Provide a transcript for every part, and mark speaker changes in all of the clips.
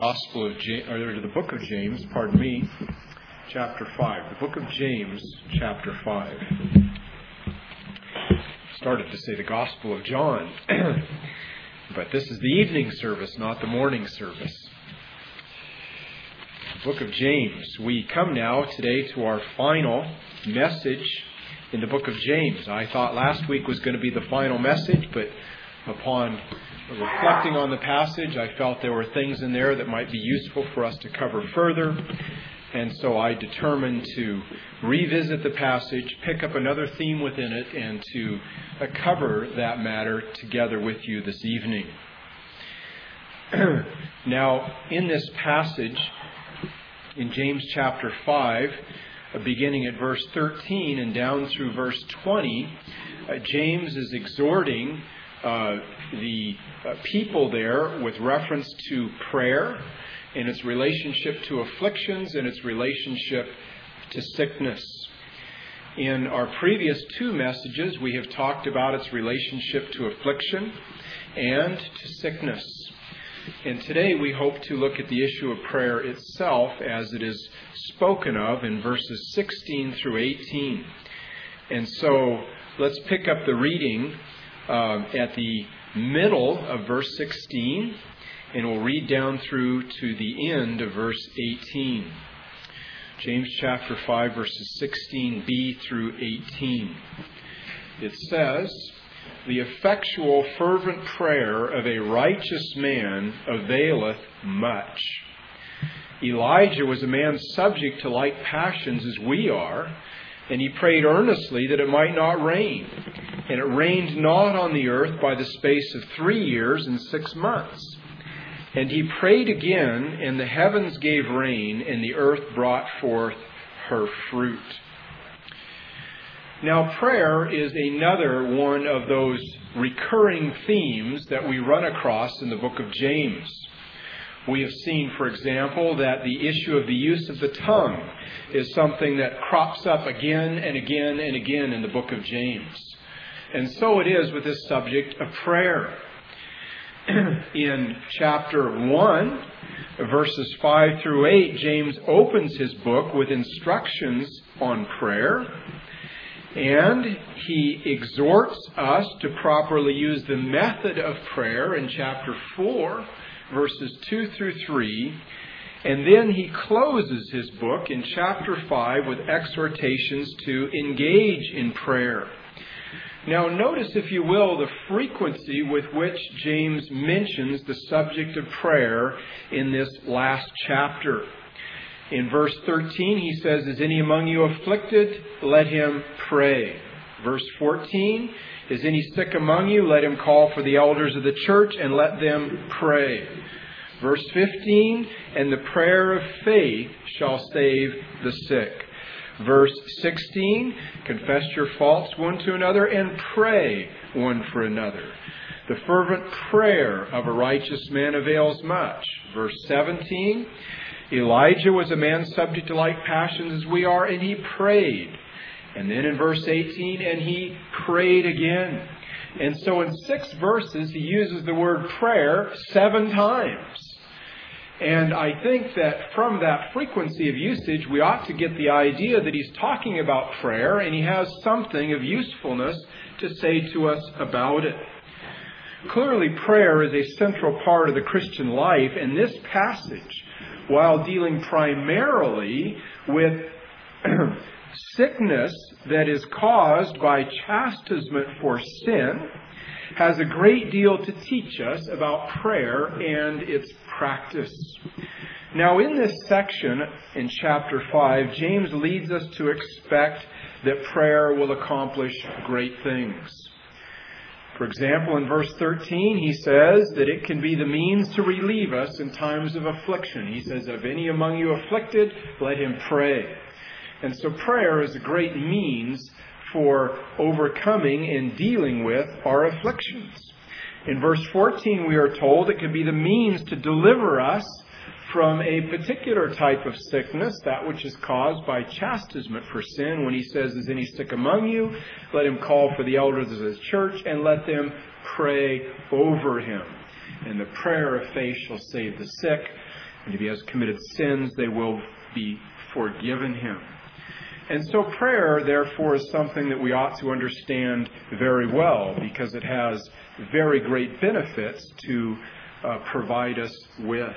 Speaker 1: Gospel of James, or to the book of James, pardon me, chapter 5. The book of James, chapter 5. Started to say the Gospel of John, but this is the evening service, not the morning service. Book of James. We come now today to our final message in the book of James. I thought last week was going to be the final message, but upon reflecting on the passage, I felt there were things in there that might be useful for us to cover further. And so I determined to revisit the passage, pick up another theme within it, and to cover that matter together with you this evening. Now, in this passage, in James chapter 5, beginning at verse 13 and down through verse 20, James is exhorting the people there with reference to prayer and its relationship to afflictions and its relationship to sickness. In our previous two messages, we have talked about its relationship to affliction and to sickness. And today we hope to look at the issue of prayer itself as it is spoken of in verses 16 through 18. And so let's pick up the reading at the middle of verse 16, and we'll read down through to the end of verse 18. James chapter 5, verses 16b through 18. It says, "The effectual fervent prayer of a righteous man availeth much. Elijah was a man subject to like passions as we are, and he prayed earnestly that it might not rain. And it rained not on the earth by the space of 3 years and 6 months. And he prayed again, and the heavens gave rain, and the earth brought forth her fruit." Now, prayer is another one of those recurring themes that we run across in the book of James. We have seen, for example, that the issue of the use of the tongue is something that crops up again and again and again in the book of James. And so it is with this subject of prayer. In chapter 1, verses 5 through 8, James opens his book with instructions on prayer. And he exhorts us to properly use the method of prayer in chapter 4, verses 2 through 3. And then he closes his book in chapter 5 with exhortations to engage in prayer. Now notice, if you will, the frequency with which James mentions the subject of prayer in this last chapter. In verse 13, he says, "Is any among you afflicted? Let him pray." Verse 14, "Is any sick among you? Let him call for the elders of the church and let them pray." Verse 15, "And the prayer of faith shall save the sick." Verse 16, "Confess your faults one to another and pray one for another. The fervent prayer of a righteous man avails much." Verse 17, "Elijah was a man subject to like passions as we are, and he prayed." And then in verse 18, "And he prayed again." And so in 6 verses, he uses the word prayer 7 times. And I think that from that frequency of usage, we ought to get the idea that he's talking about prayer, and he has something of usefulness to say to us about it. Clearly, prayer is a central part of the Christian life, and this passage, while dealing primarily with sickness that is caused by chastisement for sin, has a great deal to teach us about prayer and its practice. Now, in this section in chapter 5, James leads us to expect that prayer will accomplish great things. For example, in verse 13, he says that it can be the means to relieve us in times of affliction. He says, "If any among you afflicted, let him pray." And so prayer is a great means for overcoming and dealing with our afflictions. In verse 14, we are told it can be the means to deliver us from a particular type of sickness, that which is caused by chastisement for sin, when he says, "Is any sick among you? Let him call for the elders of his church and let them pray over him. And the prayer of faith shall save the sick, And if he has committed sins, they will be forgiven him. And so prayer, therefore, is something that we ought to understand very well, because it has very great benefits to provide us with.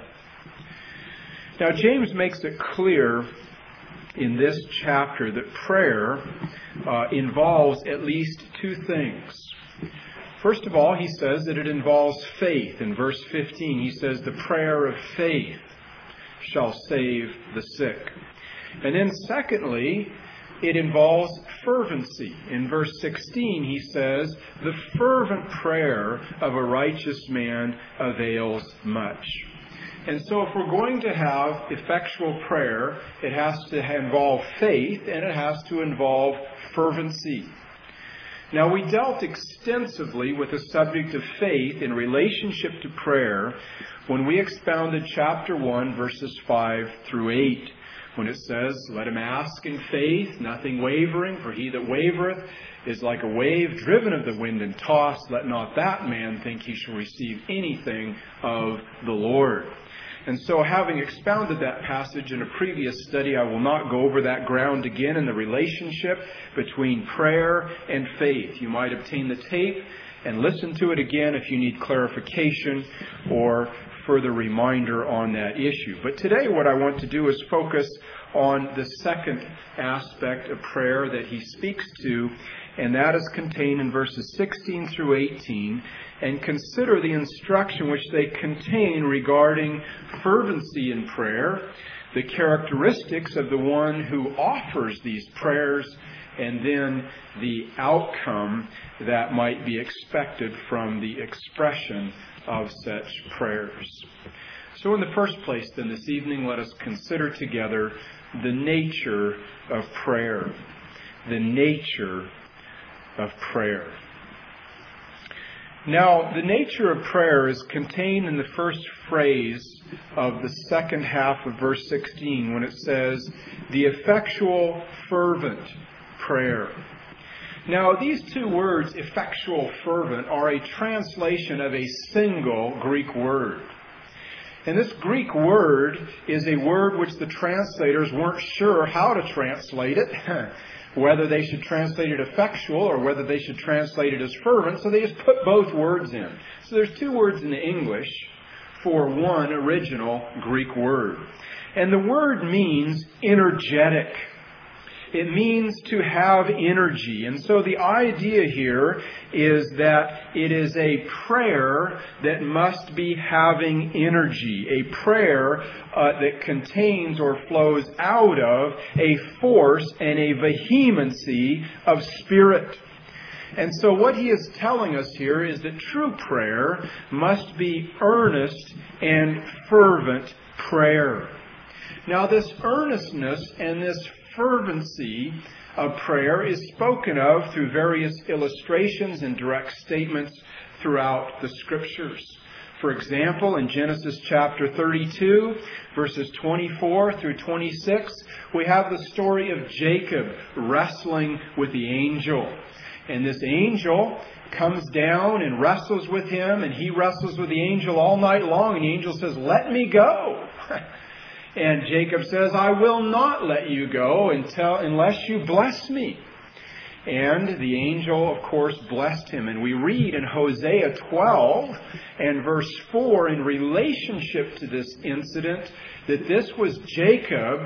Speaker 1: Now, James makes it clear in this chapter that prayer involves at least two things. First of all, he says that it involves faith. In verse 15, he says, the prayer of faith shall save the sick. And then secondly, it involves fervency. In verse 16, he says, the fervent prayer of a righteous man avails much. And so if we're going to have effectual prayer, it has to involve faith and it has to involve fervency. Now, we dealt extensively with the subject of faith in relationship to prayer when we expounded chapter 1, verses 5 through 8, when it says, let him ask in faith, nothing wavering, for he that wavereth is like a wave driven of the wind and tossed. Let not that man think he shall receive anything of the Lord. And so, having expounded that passage in a previous study, I will not go over that ground again in the relationship between prayer and faith. You might obtain the tape and listen to it again if you need clarification or further reminder on that issue. But today what I want to do is focus on the second aspect of prayer that he speaks to, and that is contained in verses 16 through 18, and consider the instruction which they contain regarding fervency in prayer, the characteristics of the one who offers these prayers, and then the outcome that might be expected from the expression of such prayers. So in the first place, then, this evening, let us consider together the nature of prayer. The nature of prayer. Now, the nature of prayer is contained in the first phrase of the second half of verse 16, when it says, the effectual, fervent prayer. Now, these two words, effectual, fervent, are a translation of a single Greek word. And this Greek word is a word which the translators weren't sure how to translate it, whether they should translate it effectual or whether they should translate it as fervent, so they just put both words in. So there's two words in the English for one original Greek word. And the word means energetic. It means to have energy. And so the idea here is that it is a prayer that must be having energy. A prayer that contains or flows out of a force and a vehemency of spirit. And so what he is telling us here is that true prayer must be earnest and fervent prayer. Now, this earnestness and this fervency of prayer is spoken of through various illustrations and direct statements throughout the Scriptures. For example, in Genesis chapter 32, verses 24 through 26, we have the story of Jacob wrestling with the angel. And this angel comes down and wrestles with him, and he wrestles with the angel all night long, and the angel says, "Let me go." And Jacob says, "I will not let you go unless you bless me." And the angel, of course, blessed him. And we read in Hosea 12 and verse 4, in relationship to this incident, that this was Jacob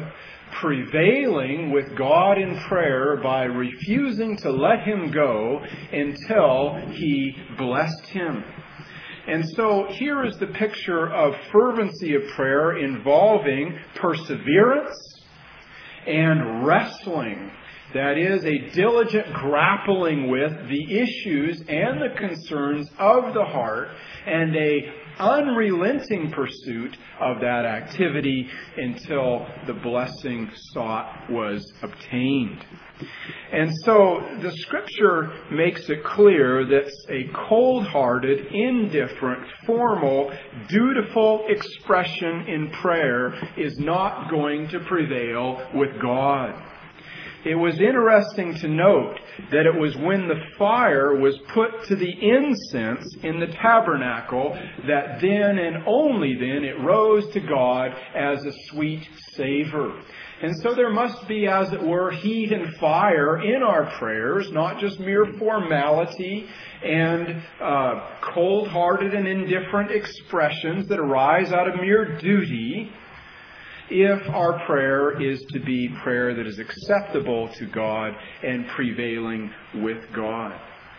Speaker 1: prevailing with God in prayer by refusing to let him go until he blessed him. And so here is the picture of fervency of prayer involving perseverance and wrestling. That is, a diligent grappling with the issues and the concerns of the heart, and a unrelenting pursuit of that activity until the blessing sought was obtained. And so the Scripture makes it clear that a cold-hearted, indifferent, formal, dutiful expression in prayer is not going to prevail with God. it was interesting to note that it was when the fire was put to the incense in the tabernacle that then and only then it rose to God as a sweet savor. And so there must be, as it were, heat and fire in our prayers, not just mere formality and cold-hearted and indifferent expressions that arise out of mere duty, if our prayer is to be prayer that is acceptable to God and prevailing with God.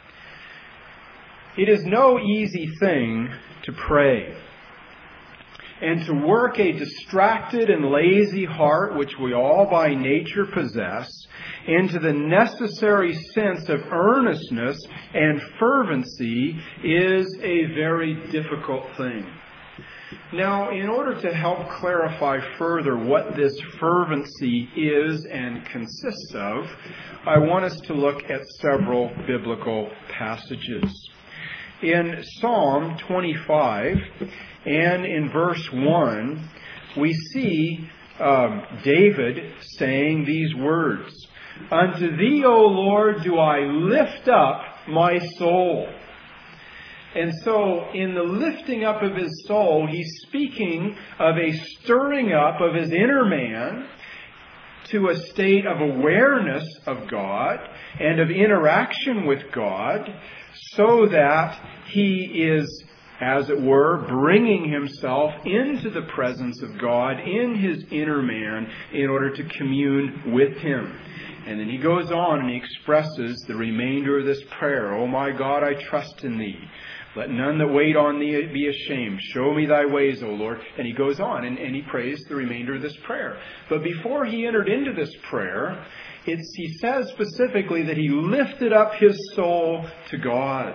Speaker 1: It is no easy thing to pray. And to work a distracted and lazy heart, which we all by nature possess, into the necessary sense of earnestness and fervency is a very difficult thing. Now, in order to help clarify further what this fervency is and consists of, I want us to look at several biblical passages. In Psalm 25 and in verse 1, we see David saying these words, "Unto thee, O Lord, do I lift up my soul." And so, in the lifting up of his soul, he's speaking of a stirring up of his inner man to a state of awareness of God and of interaction with God, so that he is, as it were, bringing himself into the presence of God in his inner man in order to commune with Him. And then he goes on and he expresses the remainder of this prayer. "O my God, I trust in Thee. Let none that wait on Thee be ashamed. Show me Thy ways, O Lord." And he goes on and he prays the remainder of this prayer. But before he entered into this prayer, he says specifically that he lifted up his soul to God.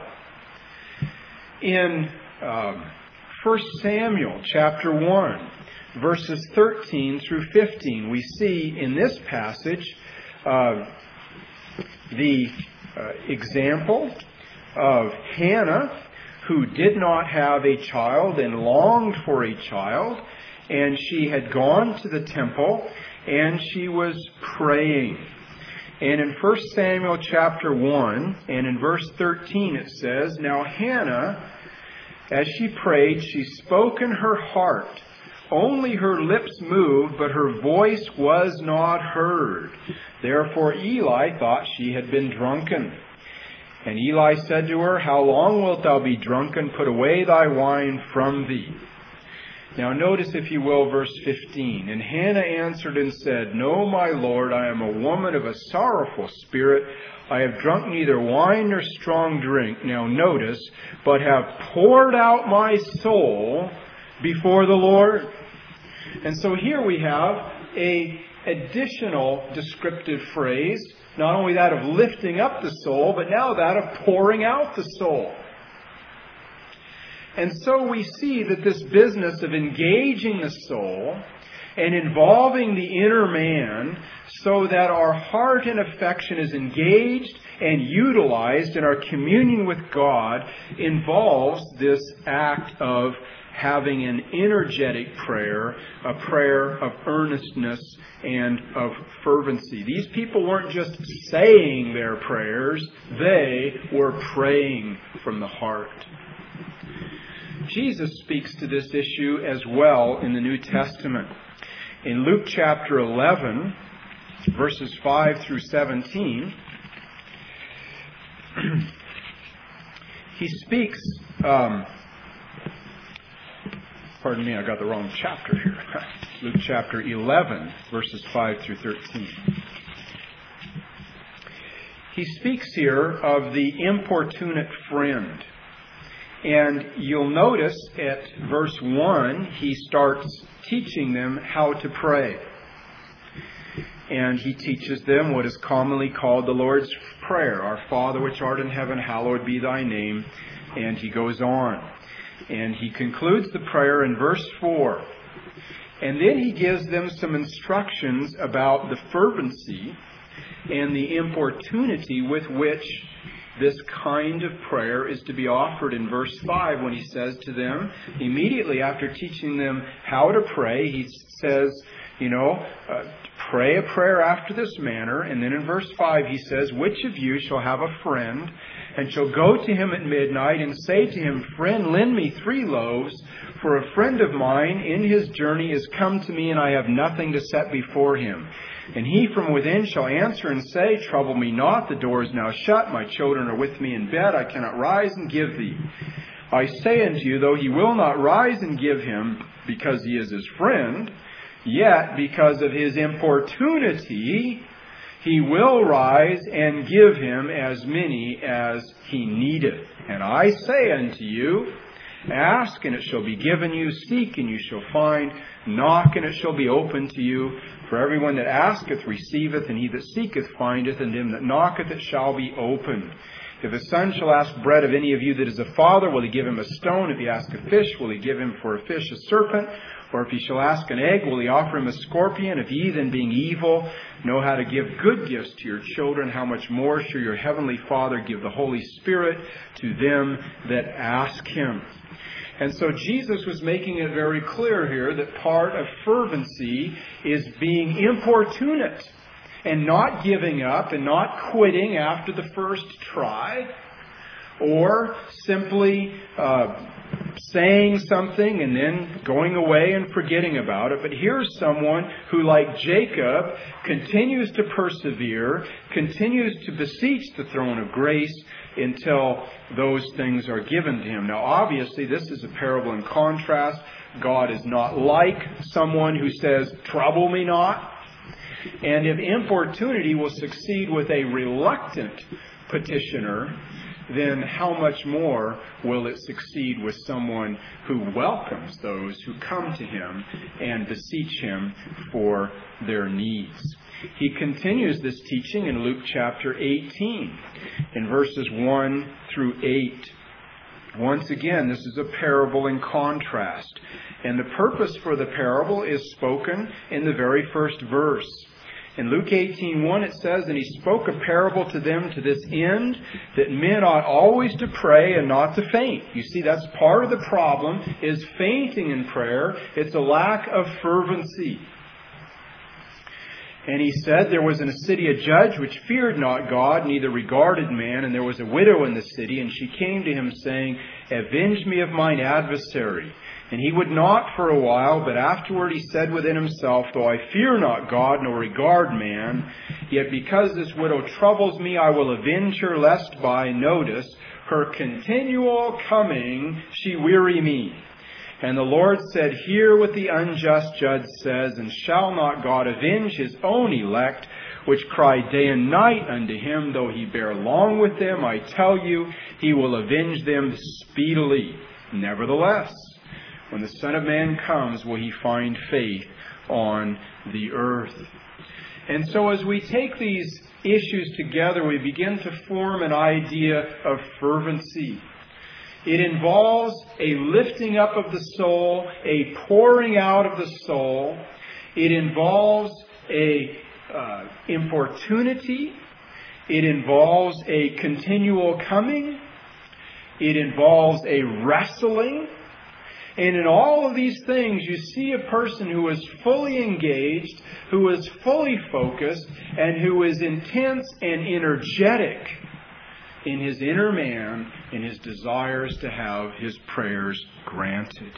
Speaker 1: In 1 Samuel chapter 1, verses 13 through 15, we see in this passage the example of Hannah, who did not have a child and longed for a child, and she had gone to the temple and she was praying. And in 1 Samuel chapter 1 and in verse 13 it says, "Now Hannah, as she prayed, she spoke in her heart. Only her lips moved, but her voice was not heard. Therefore Eli thought she had been drunken. And Eli said to her, How long wilt thou be drunken? Put away thy wine from thee." Now notice, if you will, verse 15. "And Hannah answered and said, No, my Lord, I am a woman of a sorrowful spirit. I have drunk neither wine nor strong drink." Now notice, "but have poured out my soul before the Lord." And so here we have an additional descriptive phrase, not only that of lifting up the soul, but now that of pouring out the soul. And so we see that this business of engaging the soul and involving the inner man so that our heart and affection is engaged and utilized in our communion with God involves this act of having an energetic prayer, a prayer of earnestness and of fervency. These people weren't just saying their prayers, they were praying from the heart. Jesus speaks to this issue as well in the New Testament. In Luke chapter 11, verses 5 through 17, he speaks... Pardon me, I got the wrong chapter here. Luke chapter 11, verses 5 through 13. He speaks here of the importunate friend. And you'll notice at verse 1, he starts teaching them how to pray. And he teaches them what is commonly called the Lord's Prayer. "Our Father which art in heaven, hallowed be thy name." And he goes on. And he concludes the prayer in verse 4. And then he gives them some instructions about the fervency and the importunity with which this kind of prayer is to be offered in verse 5, when he says to them, immediately after teaching them how to pray, he says, pray a prayer after this manner. And then in verse 5 he says, which of you shall have a friend, and shall go to him at midnight, and say to him, friend, lend me 3 loaves, for a friend of mine in his journey is come to me, and I have nothing to set before him. And he from within shall answer and say, trouble me not, the door is now shut, my children are with me in bed, I cannot rise and give thee. I say unto you, though he will not rise and give him, because he is his friend, yet because of his importunity, he will rise and give him as many as he needeth. And I say unto you, ask, and it shall be given you. Seek, and you shall find. Knock, and it shall be opened to you. For everyone that asketh receiveth, and he that seeketh findeth, and him that knocketh it shall be opened. If a son shall ask bread of any of you that is a father, will he give him a stone? If he ask a fish, will he give him for a fish a serpent? Or if he shall ask an egg, will he offer him a scorpion? If ye then, being evil, know how to give good gifts to your children, how much more shall your heavenly Father give the Holy Spirit to them that ask him? And so Jesus was making it very clear here that part of fervency is being importunate and not giving up and not quitting after the first try, or simply saying something and then going away and forgetting about it. But here's someone who, like Jacob, continues to persevere, continues to beseech the throne of grace until those things are given to him. Now, obviously, this is a parable in contrast. God is not like someone who says, trouble me not. And if importunity will succeed with a reluctant petitioner, then how much more will it succeed with someone who welcomes those who come to him and beseech him for their needs? He continues this teaching in Luke chapter 18, in verses 1 through 8. Once again, this is a parable in contrast. And the purpose for the parable is spoken in the very first verse. In Luke 18:1 it says, and he spoke a parable to them to this end, that men ought always to pray and not to faint. You see, that's part of the problem, is fainting in prayer. It's a lack of fervency. And he said, there was in a city a judge which feared not God, neither regarded man, and there was a widow in the city, and she came to him, saying, avenge me of mine adversary. And he would not for a while, but afterward he said within himself, though I fear not God, nor regard man, yet because this widow troubles me, I will avenge her, lest by, notice, her continual coming she weary me. And the Lord said, hear what the unjust judge says, and shall not God avenge his own elect, which cry day and night unto him, though he bear long with them? I tell you, he will avenge them speedily. Nevertheless, when the Son of Man comes, will he find faith on the earth? And so as we take these issues together, we begin to form an idea of fervency. It involves a lifting up of the soul, a pouring out of the soul. It involves a importunity. It involves a continual coming. It involves a wrestling. And in all of these things, you see a person who is fully engaged, who is fully focused, and who is intense and energetic in his inner man, in his desires to have his prayers granted.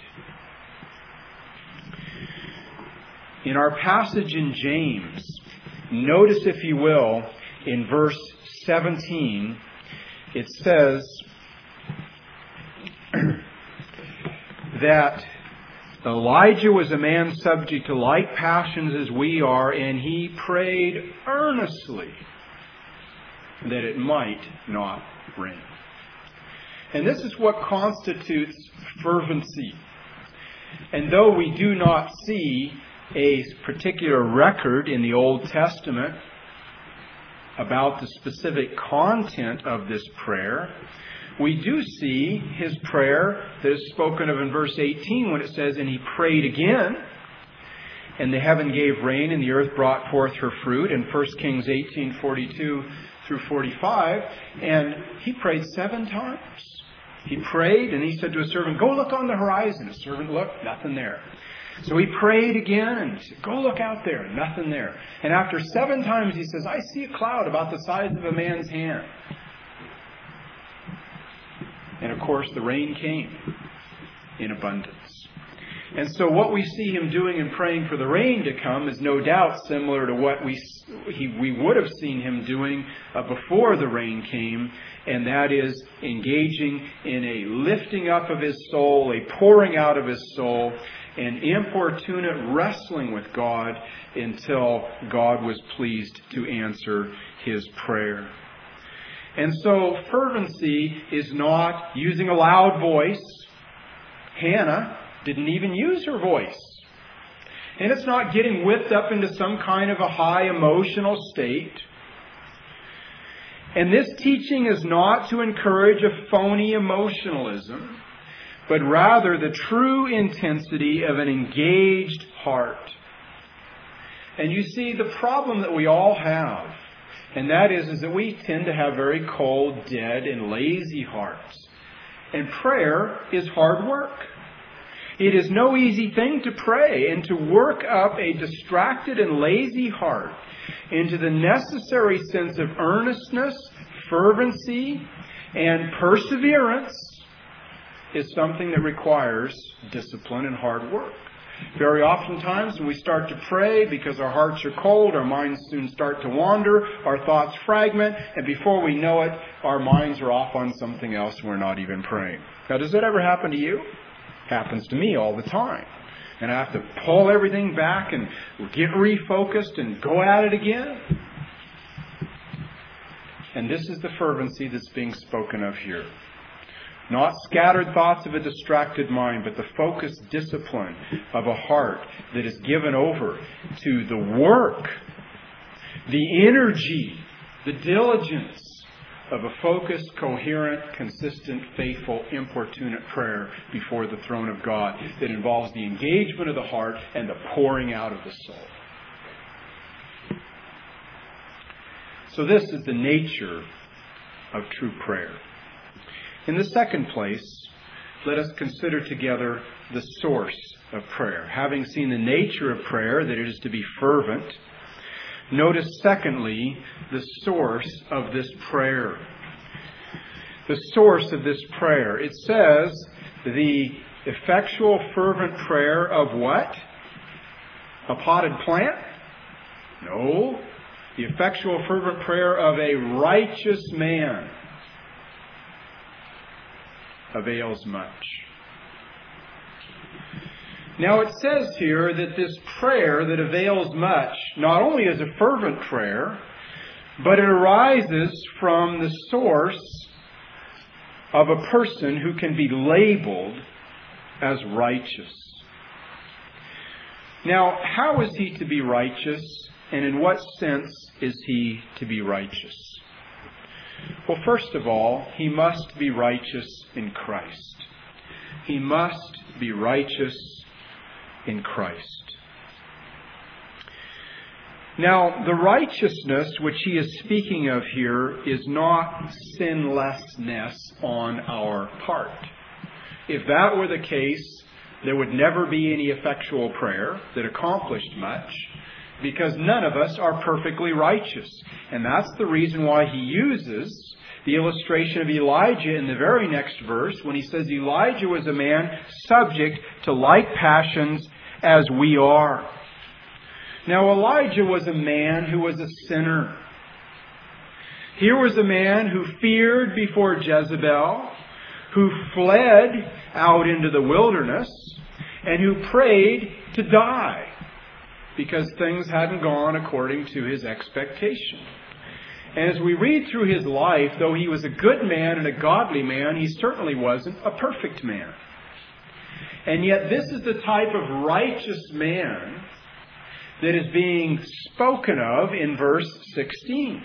Speaker 1: In our passage in James, notice, if you will, in verse 17, it says that Elijah was a man subject to like passions as we are, and he prayed earnestly that it might not rain. And this is what constitutes fervency. And though we do not see a particular record in the Old Testament about the specific content of this prayer, we do see his prayer that is spoken of in verse 18 when it says, and he prayed again, and the heaven gave rain, and the earth brought forth her fruit, in 1 Kings 18:42 through 45, and he prayed 7 times. He prayed, and he said to his servant, go look on the horizon. His servant looked, nothing there. So he prayed again and he said, go look out there. And nothing there. And after 7 times he says, I see a cloud about the size of a man's hand. And of course the rain came in abundance. And so what we see him doing and praying for the rain to come is no doubt similar to what we would have seen him doing before the rain came, and that is engaging in a lifting up of his soul, a pouring out of his soul, an importunate wrestling with God until God was pleased to answer his prayer. And so fervency is not using a loud voice. Hannah didn't even use her voice. And it's not getting whipped up into some kind of a high emotional state. And this teaching is not to encourage a phony emotionalism, but rather the true intensity of an engaged heart. And you see, the problem that we all have, and that is that we tend to have very cold, dead, and lazy hearts. And prayer is hard work. It is no easy thing to pray and to work up a distracted and lazy heart into the necessary sense of earnestness, fervency, and perseverance is something that requires discipline and hard work. Very oftentimes when we start to pray, because our hearts are cold, our minds soon start to wander, our thoughts fragment, and before we know it, our minds are off on something else and we're not even praying. Now, does that ever happen to you? Happens to me all the time. And I have to pull everything back and get refocused and go at it again. And this is the fervency that's being spoken of here. Not scattered thoughts of a distracted mind, but the focused discipline of a heart that is given over to the work, the energy, the diligence of a focused, coherent, consistent, faithful, importunate prayer before the throne of God that involves the engagement of the heart and the pouring out of the soul. So this is the nature of true prayer. In the second place, let us consider together the source of prayer. Having seen the nature of prayer, that it is to be fervent, notice secondly the source of this prayer. The source of this prayer. It says the effectual fervent prayer of what? A potted plant? No. The effectual fervent prayer of a righteous man avails much. Now it says here that this prayer that avails much not only is a fervent prayer, but it arises from the source of a person who can be labeled as righteous. Now, how is he to be righteous, and in what sense is he to be righteous? Well, first of all, he must be righteous in Christ. He must be righteous in Christ. Now, the righteousness which he is speaking of here is not sinlessness on our part. If that were the case, there would never be any effectual prayer that accomplished much, because none of us are perfectly righteous. And that's the reason why he uses the illustration of Elijah in the very next verse when he says Elijah was a man subject to like passions as we are. Now, Elijah was a man who was a sinner. Here was a man who feared before Jezebel, who fled out into the wilderness, and who prayed to die because things hadn't gone according to his expectation. And as we read through his life, though he was a good man and a godly man, he certainly wasn't a perfect man. And yet this is the type of righteous man that is being spoken of in verse 16.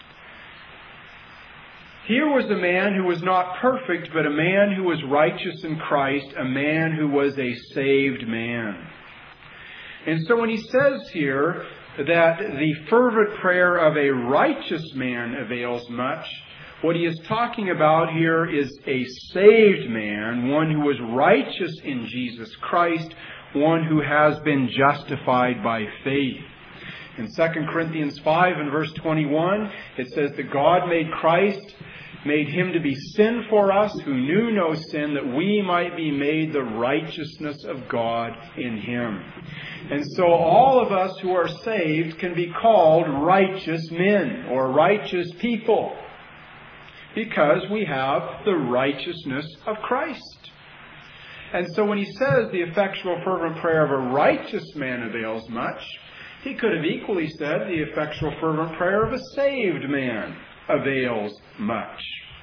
Speaker 1: Here was a man who was not perfect, but a man who was righteous in Christ, a man who was a saved man. And so when he says here that the fervent prayer of a righteous man avails much, what he is talking about here is a saved man, one who was righteous in Jesus Christ, one who has been justified by faith. In 2 Corinthians 5 and verse 21, it says that God made him to be sin for us who knew no sin, that we might be made the righteousness of God in him. And so all of us who are saved can be called righteous men or righteous people because we have the righteousness of Christ. And so when he says the effectual fervent prayer of a righteous man avails much, he could have equally said the effectual fervent prayer of a saved man avails much.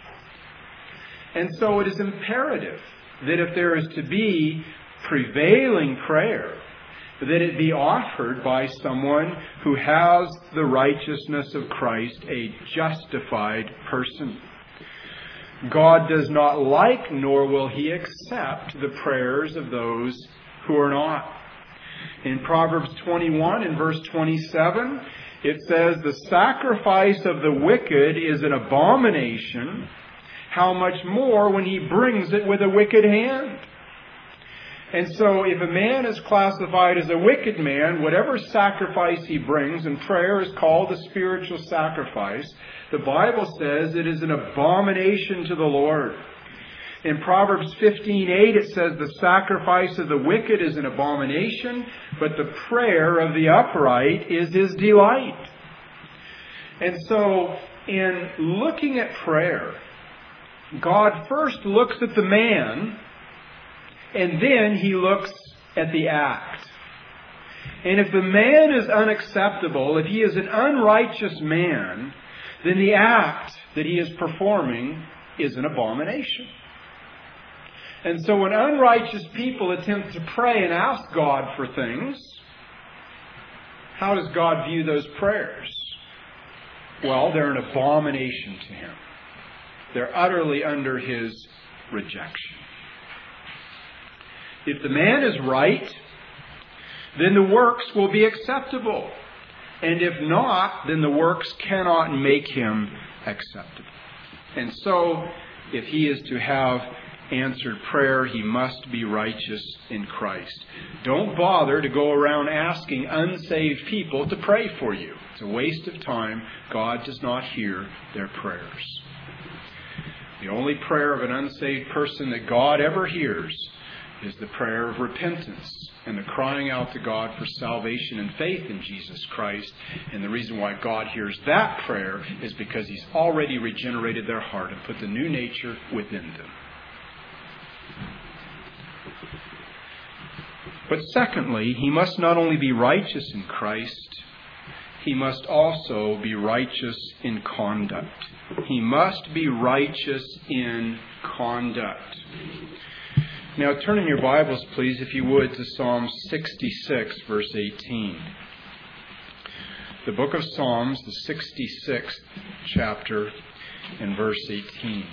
Speaker 1: And so it is imperative that if there is to be prevailing prayer, that it be offered by someone who has the righteousness of Christ, a justified person. God does not like, nor will he accept, the prayers of those who are not. In Proverbs 21 and verse 27, it says, "The sacrifice of the wicked is an abomination. How much more when he brings it with a wicked hand?" And so if a man is classified as a wicked man, whatever sacrifice he brings, and prayer is called a spiritual sacrifice, the Bible says it is an abomination to the Lord. In Proverbs 15:8 it says the sacrifice of the wicked is an abomination, but the prayer of the upright is his delight. And so in looking at prayer, God first looks at the man, and then he looks at the act. And if the man is unacceptable, if he is an unrighteous man, then the act that he is performing is an abomination. And so when unrighteous people attempt to pray and ask God for things, how does God view those prayers? Well, they're an abomination to him. They're utterly under his rejection. If the man is right, then the works will be acceptable. And if not, then the works cannot make him acceptable. And so, if he is to have answered prayer, he must be righteous in Christ. Don't bother to go around asking unsaved people to pray for you. It's a waste of time. God does not hear their prayers. The only prayer of an unsaved person that God ever hears is the prayer of repentance and the crying out to God for salvation and faith in Jesus Christ. And the reason why God hears that prayer is because he's already regenerated their heart and put the new nature within them. But secondly, he must not only be righteous in Christ, he must also be righteous in conduct. He must be righteous in conduct. Now turn in your Bibles, please, if you would, to Psalm 66, verse 18. The book of Psalms, the 66th chapter, and verse 18.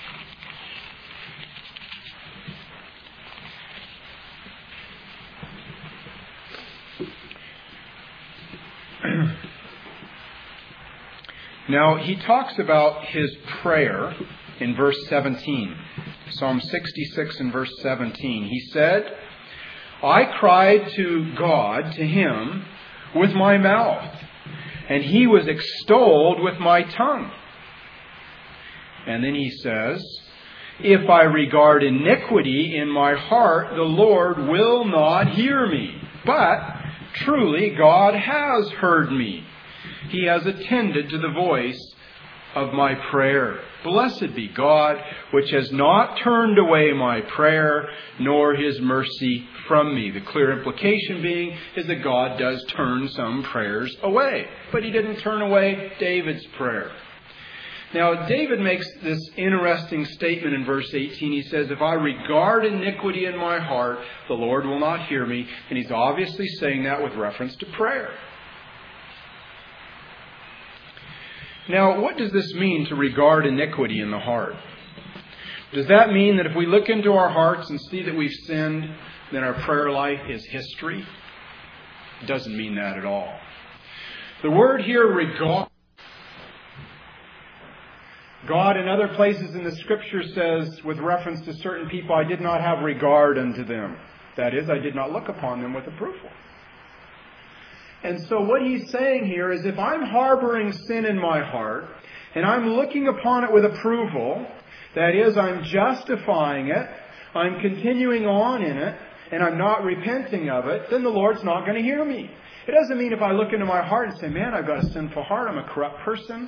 Speaker 1: Now, he talks about his prayer in verse 17. Psalm 66 and verse 17. He said, "I cried to God, to him, with my mouth, and he was extolled with my tongue." And then he says, "If I regard iniquity in my heart, the Lord will not hear me. But truly God has heard me. He has attended to the voice of my prayer. Blessed be God, which has not turned away my prayer, nor his mercy from me." The clear implication being is that God does turn some prayers away. But he didn't turn away David's prayer. Now, David makes this interesting statement in verse 18. He says, "If I regard iniquity in my heart, the Lord will not hear me." And he's obviously saying that with reference to prayer. Now, what does this mean to regard iniquity in the heart? Does that mean that if we look into our hearts and see that we've sinned, then our prayer life is history? It doesn't mean that at all. The word here, regard. God in other places in the Scripture says, with reference to certain people, "I did not have regard unto them." That is, I did not look upon them with approval. And so what he's saying here is if I'm harboring sin in my heart, and I'm looking upon it with approval, that is, I'm justifying it, I'm continuing on in it, and I'm not repenting of it, then the Lord's not going to hear me. It doesn't mean if I look into my heart and say, man, I've got a sinful heart, I'm a corrupt person,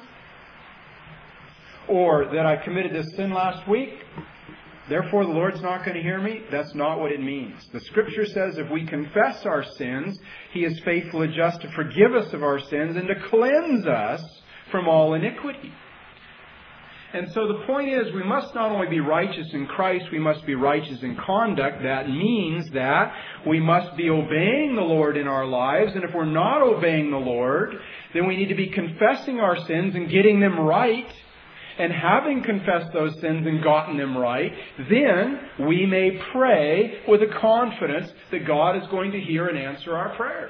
Speaker 1: or that I committed this sin last week, therefore the Lord's not going to hear me. That's not what it means. The Scripture says if we confess our sins, He is faithful and just to forgive us of our sins and to cleanse us from all iniquity. And so the point is, we must not only be righteous in Christ, we must be righteous in conduct. That means that we must be obeying the Lord in our lives. And if we're not obeying the Lord, then we need to be confessing our sins and getting them right. And having confessed those sins and gotten them right, then we may pray with a confidence that God is going to hear and answer our prayers.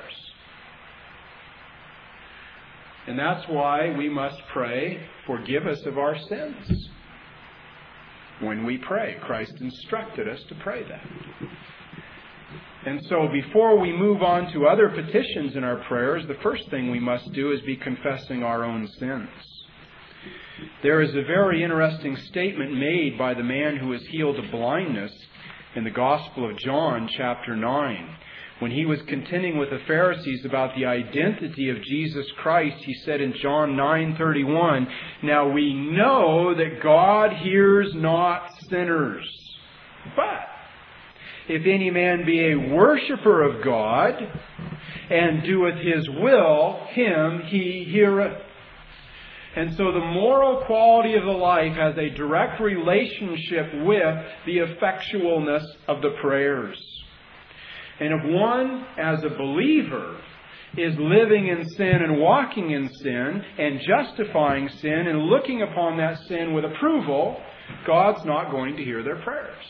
Speaker 1: And that's why we must pray, forgive us of our sins. When we pray, Christ instructed us to pray that. And so before we move on to other petitions in our prayers, the first thing we must do is be confessing our own sins. There is a very interesting statement made by the man who was healed of blindness in the Gospel of John, chapter 9. When he was contending with the Pharisees about the identity of Jesus Christ, he said in John 9:31, "Now we know that God hears not sinners, but if any man be a worshipper of God, and doeth His will, him He heareth." And so the moral quality of the life has a direct relationship with the effectualness of the prayers. And if one, as a believer, is living in sin and walking in sin and justifying sin and looking upon that sin with approval, God's not going to hear their prayers.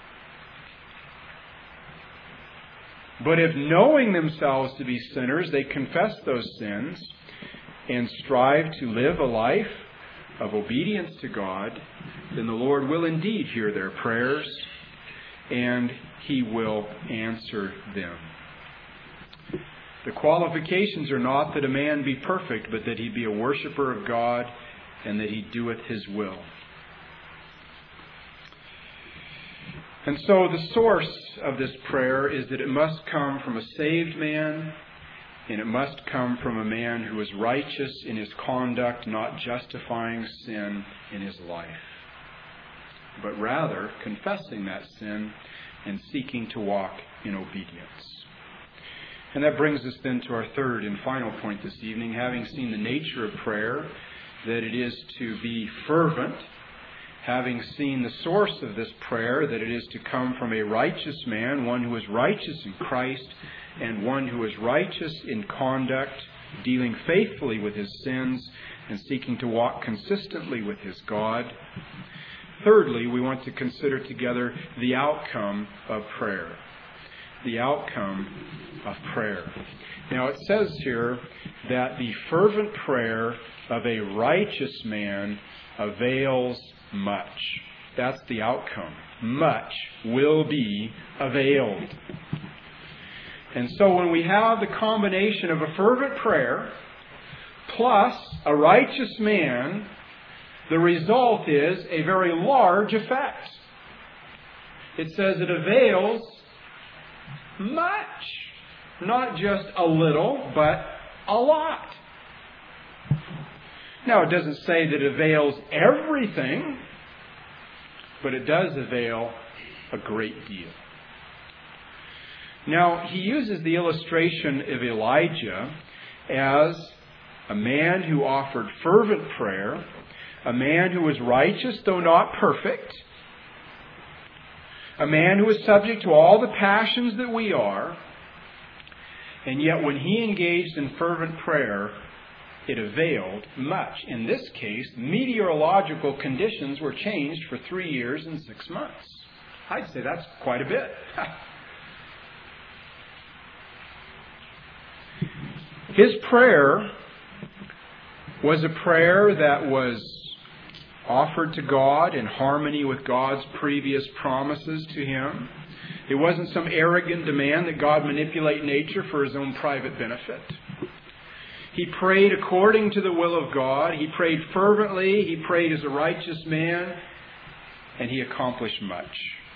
Speaker 1: But if knowing themselves to be sinners, they confess those sins and strive to live a life of obedience to God, then the Lord will indeed hear their prayers and He will answer them. The qualifications are not that a man be perfect, but that he be a worshipper of God and that he doeth His will. And so the source of this prayer is that it must come from a saved man, and it must come from a man who is righteous in his conduct, not justifying sin in his life, but rather confessing that sin and seeking to walk in obedience. And that brings us then to our third and final point this evening. Having seen the nature of prayer, that it is to be fervent, having seen the source of this prayer, that it is to come from a righteous man, one who is righteous in Christ, and one who is righteous in conduct, dealing faithfully with his sins, and seeking to walk consistently with his God. Thirdly, we want to consider together the outcome of prayer. The outcome of prayer. Now it says here that the fervent prayer of a righteous man avails much. That's the outcome. Much will be availed. And so when we have the combination of a fervent prayer plus a righteous man, the result is a very large effect. It says it avails much. Not just a little, but a lot. Now, it doesn't say that it avails everything, but it does avail a great deal. Now, he uses the illustration of Elijah as a man who offered fervent prayer, a man who was righteous, though not perfect, a man who was subject to all the passions that we are, and yet when he engaged in fervent prayer, it availed much. In this case, meteorological conditions were changed for 3 years and 6 months. I'd say that's quite a bit. His prayer was a prayer that was offered to God in harmony with God's previous promises to him. It wasn't some arrogant demand that God manipulate nature for His own private benefit. He prayed according to the will of God. He prayed fervently. He prayed as a righteous man. And he accomplished much.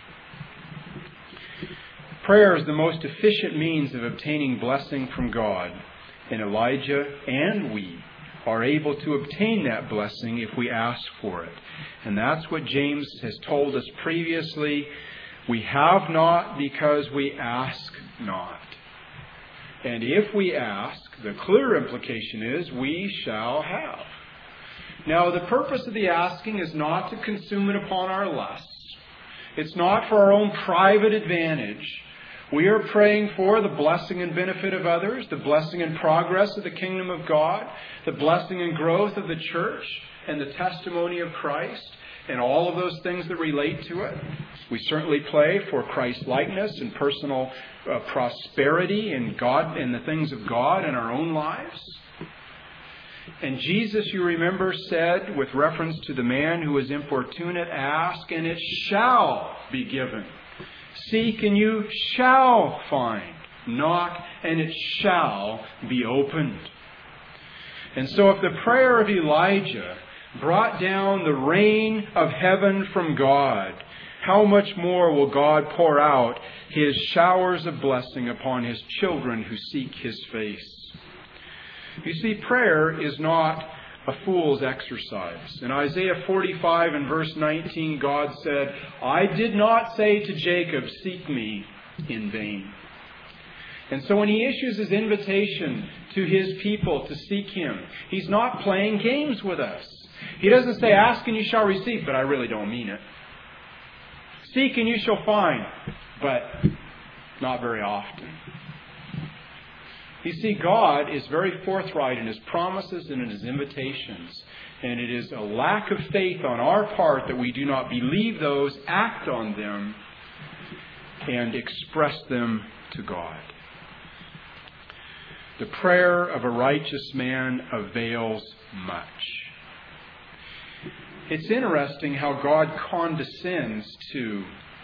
Speaker 1: Prayer is the most efficient means of obtaining blessing from God. And Elijah and we are able to obtain that blessing if we ask for it. And that's what James has told us previously. We have not because we ask not. And if we ask, the clear implication is we shall have. Now, the purpose of the asking is not to consume it upon our lusts. It's not for our own private advantage. We are praying for the blessing and benefit of others, the blessing and progress of the kingdom of God, the blessing and growth of the church, and the testimony of Christ, and all of those things that relate to it. We certainly pray for Christ's likeness and personal prosperity in God and the things of God in our own lives. And Jesus, you remember, said, with reference to the man who was importunate, ask and it shall be given. Seek and you shall find. Knock and it shall be opened. And so if the prayer of Elijah brought down the rain of heaven from God, how much more will God pour out His showers of blessing upon His children who seek His face? You see, prayer is not a fool's exercise. In Isaiah 45 and verse 19, God said, I did not say to Jacob, seek me in vain. And so when He issues His invitation to His people to seek Him, He's not playing games with us. He doesn't say, ask and you shall receive, but I really don't mean it. Seek and you shall find, but not very often. You see, God is very forthright in His promises and in His invitations. And it is a lack of faith on our part that we do not believe those, act on them, and express them to God. The prayer of a righteous man avails much. It's interesting how God condescends to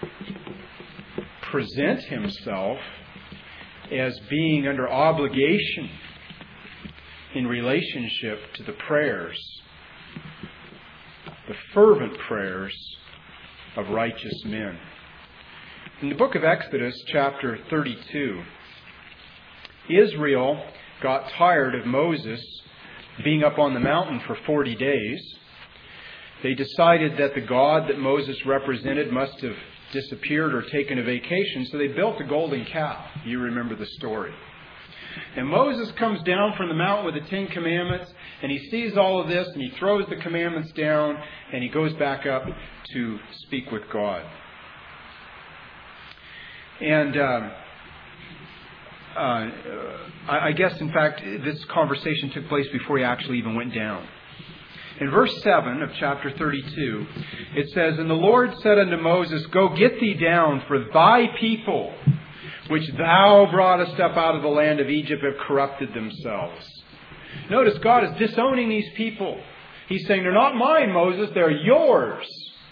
Speaker 1: present Himself as being under obligation in relationship to the prayers, the fervent prayers of righteous men. In the book of Exodus, chapter 32, Israel got tired of Moses being up on the mountain for 40 days. They decided that the God that Moses represented must have disappeared or taken a vacation, so they built a golden calf. You remember the story. And Moses comes down from the mountain with the 10 Commandments, and he sees all of this, and he throws the commandments down, and he goes back up to speak with God. And I guess, in fact, this conversation took place before he actually even went down. In verse 7 of chapter 32, it says, And the Lord said unto Moses, Go get thee down, for thy people, which thou broughtest up out of the land of Egypt, have corrupted themselves. Notice, God is disowning these people. He's saying, they're not mine, Moses, they're yours.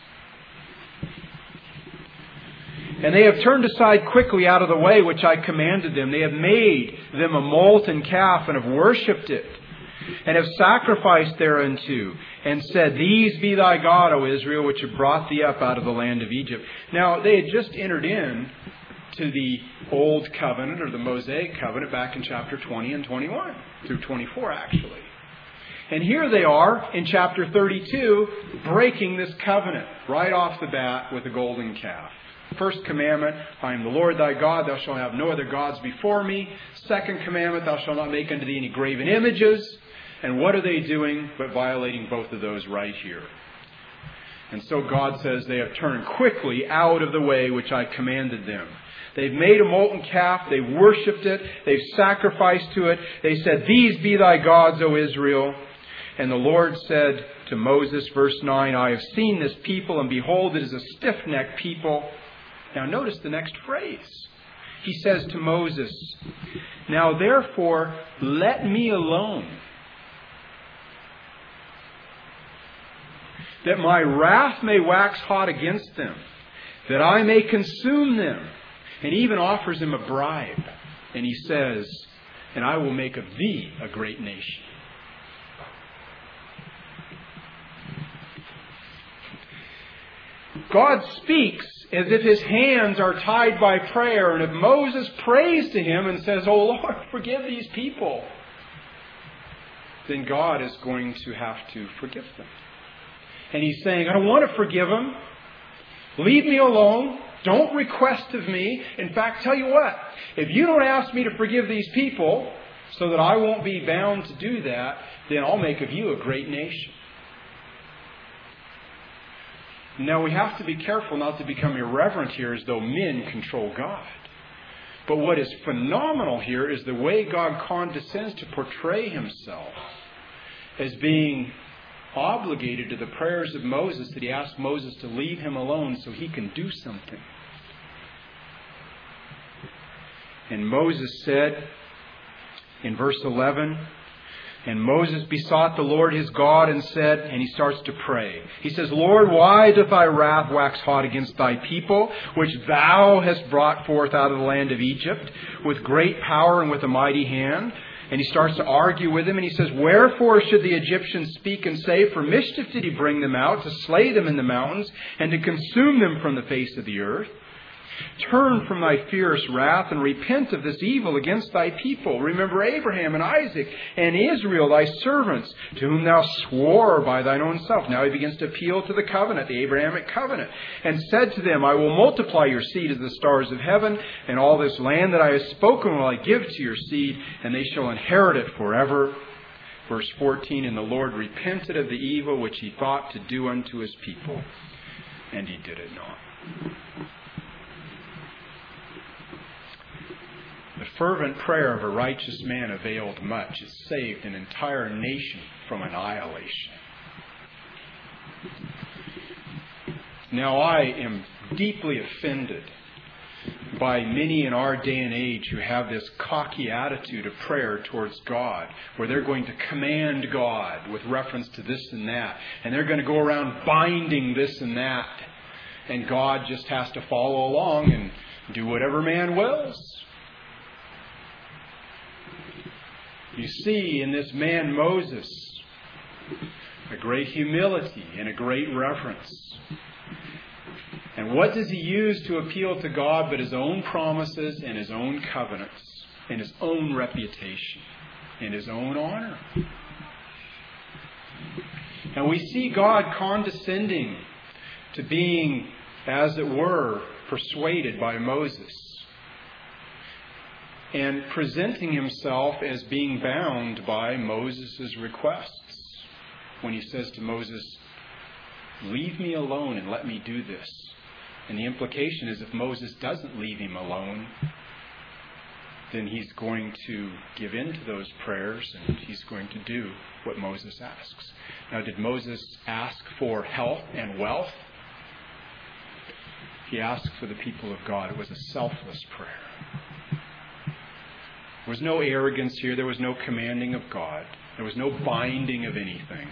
Speaker 1: And they have turned aside quickly out of the way which I commanded them. They have made them a molten calf and have worshipped it, and have sacrificed thereunto, and said, These be thy God, O Israel, which have brought thee up out of the land of Egypt. Now, they had just entered in to the Old Covenant, or the Mosaic Covenant, back in chapter 20 and 21, through 24, actually. And here they are, in chapter 32, breaking this covenant right off the bat with the golden calf. First commandment, I am the Lord thy God, thou shalt have no other gods before me. Second commandment, thou shalt not make unto thee any graven images. And what are they doing but violating both of those right here? And so God says they have turned quickly out of the way which I commanded them. They've made a molten calf, they've worshipped it, they've sacrificed to it. They said, These be thy gods, O Israel. And the Lord said to Moses, verse 9, I have seen this people, and behold, it is a stiff-necked people. Now notice the next phrase. He says to Moses, Now therefore, let me alone, that my wrath may wax hot against them, that I may consume them, And he even offers him a bribe. And he says, "And I will make of thee a great nation." God speaks as if his hands are tied by prayer. And if Moses prays to him and says, "Oh Lord, forgive these people," then God is going to have to forgive them. And he's saying, "I don't want to forgive them. Leave me alone. Don't request of me. In fact, tell you what, if you don't ask me to forgive these people so that I won't be bound to do that, then I'll make of you a great nation." Now, we have to be careful not to become irreverent here as though men control God. But what is phenomenal here is the way God condescends to portray himself as being obligated to the prayers of Moses, that he asked Moses to leave him alone so he can do something. And Moses said in verse 11, "And Moses besought the Lord his God and said," and he starts to pray. He says, "Lord, why doth thy wrath wax hot against thy people, which thou hast brought forth out of the land of Egypt, with great power and with a mighty hand?" And he starts to argue with him, and he says, "Wherefore should the Egyptians speak and say, for mischief did he bring them out, to slay them in the mountains, and to consume them from the face of the earth? Turn from thy fierce wrath and repent of this evil against thy people. Remember Abraham and Isaac and Israel, thy servants, to whom thou swore by thine own self." Now he begins to appeal to the covenant, the Abrahamic covenant. "And said to them, I will multiply your seed as the stars of heaven, and all this land that I have spoken will I give to your seed, and they shall inherit it forever." Verse 14, "And the Lord repented of the evil which he thought to do unto his people, and he did it not." The fervent prayer of a righteous man availed much. It saved an entire nation from annihilation. Now, I am deeply offended by many in our day and age who have this cocky attitude of prayer towards God, where they're going to command God with reference to this and that, and they're going to go around binding this and that, and God just has to follow along and do whatever man wills. You see in this man Moses a great humility and a great reverence. And what does he use to appeal to God but his own promises and his own covenants and his own reputation and his own honor? And we see God condescending to being, as it were, persuaded by Moses, and presenting himself as being bound by Moses' requests. When he says to Moses, "Leave me alone and let me do this." And the implication is if Moses doesn't leave him alone, then he's going to give in to those prayers and he's going to do what Moses asks. Now, did Moses ask for health and wealth? He asked for the people of God. It was a selfless prayer. There was no arrogance here. There was no commanding of God. There was no binding of anything.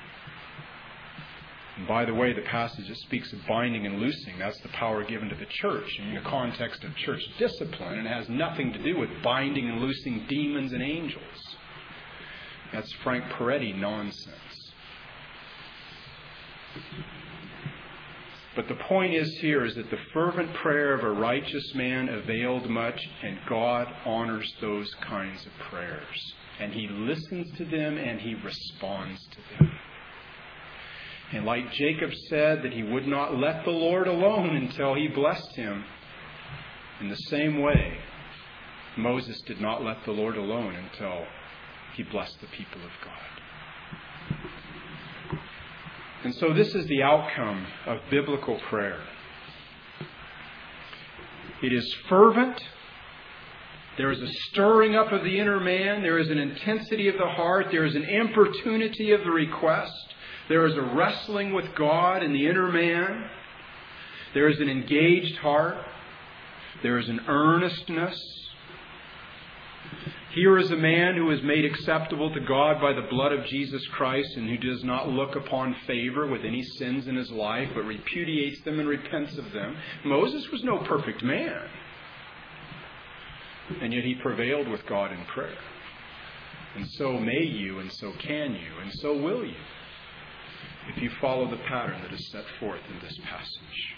Speaker 1: And by the way, the passage that speaks of binding and loosing, that's the power given to the church in the context of church discipline, and it has nothing to do with binding and loosing demons and angels. That's Frank Peretti nonsense. But the point is here is that the fervent prayer of a righteous man availed much, and God honors those kinds of prayers. And he listens to them and he responds to them. And like Jacob said that he would not let the Lord alone until he blessed him, in the same way, Moses did not let the Lord alone until he blessed the people of God. And so this is the outcome of biblical prayer. It is fervent. There is a stirring up of the inner man. There is an intensity of the heart. There is an importunity of the request. There is a wrestling with God in the inner man. There is an engaged heart. There is an earnestness. Here is a man who is made acceptable to God by the blood of Jesus Christ and who does not look upon favor with any sins in his life, but repudiates them and repents of them. Moses was no perfect man. And yet he prevailed with God in prayer. And so may you, and so can you, and so will you, if you follow the pattern that is set forth in this passage.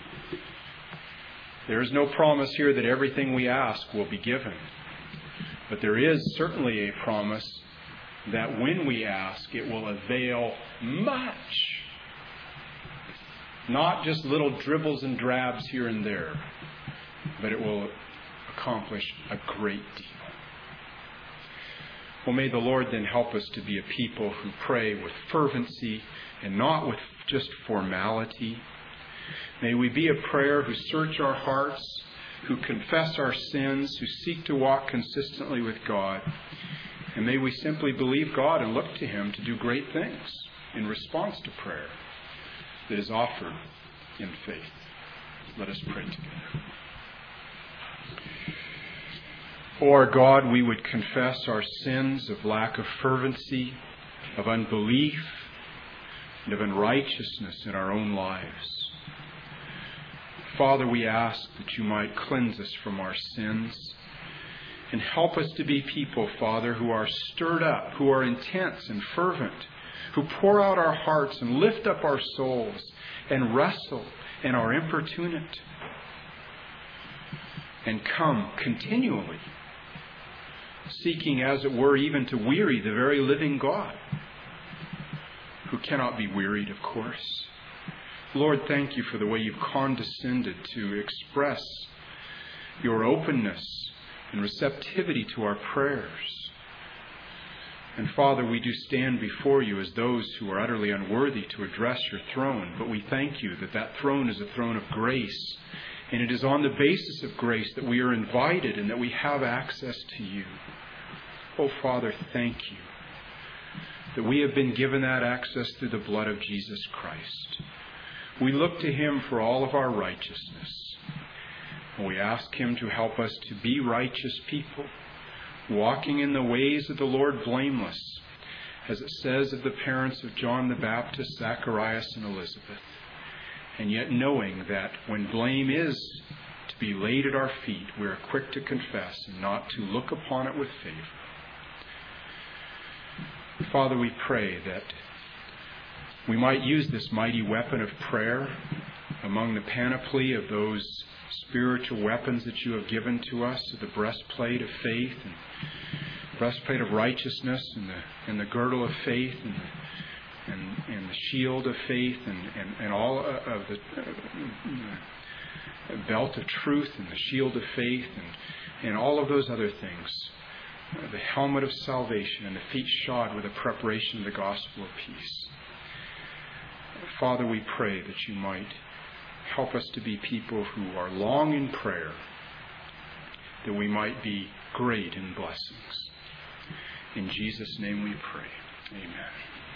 Speaker 1: There is no promise here that everything we ask will be given. But there is certainly a promise that when we ask, it will avail much. Not just little dribbles and drabs here and there, but it will accomplish a great deal. Well, may the Lord then help us to be a people who pray with fervency and not with just formality. May we be a prayer who search our hearts, who confess our sins, who seek to walk consistently with God. And may we simply believe God and look to Him to do great things in response to prayer that is offered in faith. Let us pray together. O our God, we would confess our sins of lack of fervency, of unbelief, and of unrighteousness in our own lives. Father, we ask that you might cleanse us from our sins and help us to be people, Father, who are stirred up, who are intense and fervent, who pour out our hearts and lift up our souls and wrestle and are importunate and come continually, seeking, as it were, even to weary the very living God, who cannot be wearied, of course. Lord, thank you for the way you've condescended to express your openness and receptivity to our prayers. And Father, we do stand before you as those who are utterly unworthy to address your throne, but we thank you that that throne is a throne of grace, and it is on the basis of grace that we are invited and that we have access to you. Oh, Father, thank you that we have been given that access through the blood of Jesus Christ. We look to Him for all of our righteousness. And we ask Him to help us to be righteous people, walking in the ways of the Lord blameless, as it says of the parents of John the Baptist, Zacharias and Elizabeth, and yet knowing that when blame is to be laid at our feet, we are quick to confess and not to look upon it with favor. Father, we pray that we might use this mighty weapon of prayer among the panoply of those spiritual weapons that you have given to us, the breastplate of faith and breastplate of righteousness and the girdle of faith and the shield of faith and all of the belt of truth and the shield of faith and all of those other things, the helmet of salvation and the feet shod with the preparation of the gospel of peace. Father, we pray that you might help us to be people who are long in prayer, that we might be great in blessings. In Jesus' name we pray. Amen.